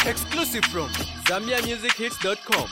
Exclusive from ZambiaMusicHits.com.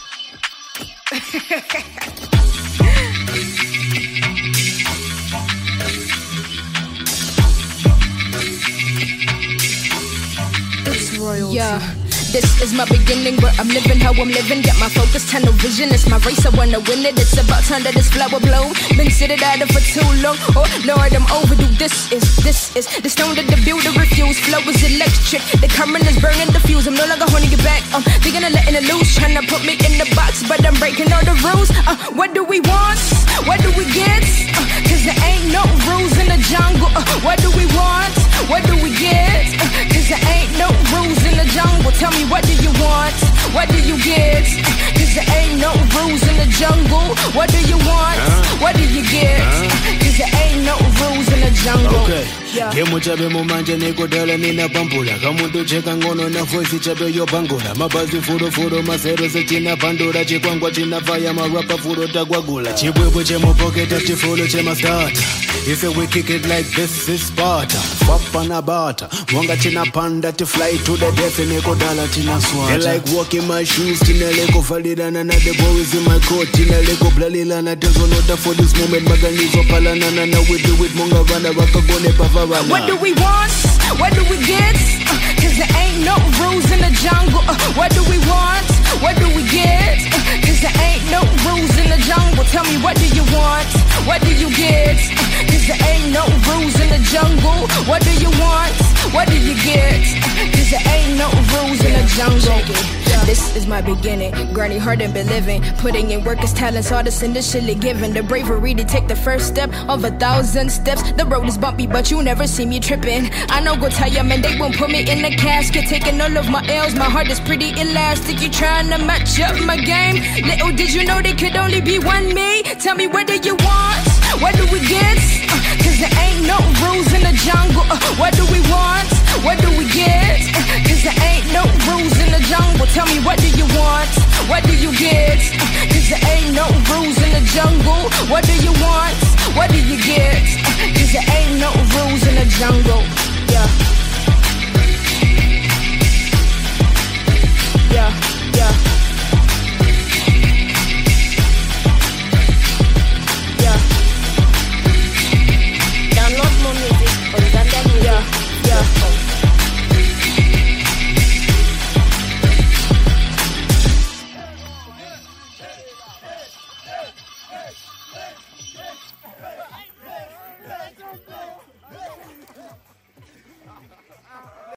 It's royalty. Yeah. This is my beginning, where I'm living how I'm living. Got my focus, tunnel vision. It's my race, I wanna win it. It's about time that this flower bloom. Been sitting idle for too long. Oh Lord, I'm overdue. This is the stone that the builder refused. Flow is electric, the current is burning the fuse. I'm no longer holding you back. Thinking of letting it loose, trying to put me in the box, but I'm breaking all the rules. What do we want? What do we get? Cause there ain't no rules in the jungle. What do we want? What do we get? Cause there ain't no rules in the jungle. Tell me, what do you want? What do you get? Cause there ain't no rules in the jungle. What do you want? What do you get? Cause there ain't no rules in the jungle. Okay. Gemu chabe mumanje nikodala nina pambula kamuntu cheka ngono na voice chabe yo bangula mabazi furo masero se china pandora chikwangwa china fire marapa furo tagwagula chibwebwe chemo pocket chifulo chema start. If we kick it like this is Sparta. Papa na bata mwanga china panda to fly to the death nikodala china swata. They like walking my shoes china leko validana na the boys in my coat china leko blalilana tezo nota for this moment maganizo palana na we do it monga vana wakagone pava. What do we want? What do we get? Cause there ain't no rules in the jungle. What do we want? What do we get? Cause there ain't no rules in the jungle. Tell me, what do you want? What do you get? Cause there ain't no rules in the jungle. What do you want? What do you get? Cause there ain't no rules in the jungle. This is my beginning. Granny hard and been living. Putting in work is talents, all this initially given. The bravery to take the first step of 1,000 steps. The road is bumpy, but you never see me tripping. I know go tell ya, man, they won't put me in the casket. Taking all of my L's, my heart is pretty elastic. You trying to match up my game? Little did you know there could only be one me. Tell me, what do you want? What do we get? Cause there ain't no rules in the jungle. What do we want? What do we get? Cause there ain't no rules in the jungle. Tell me, what do you want? What do you get? Cause there ain't no rules in the jungle. What do you want? What do you get? Cause there ain't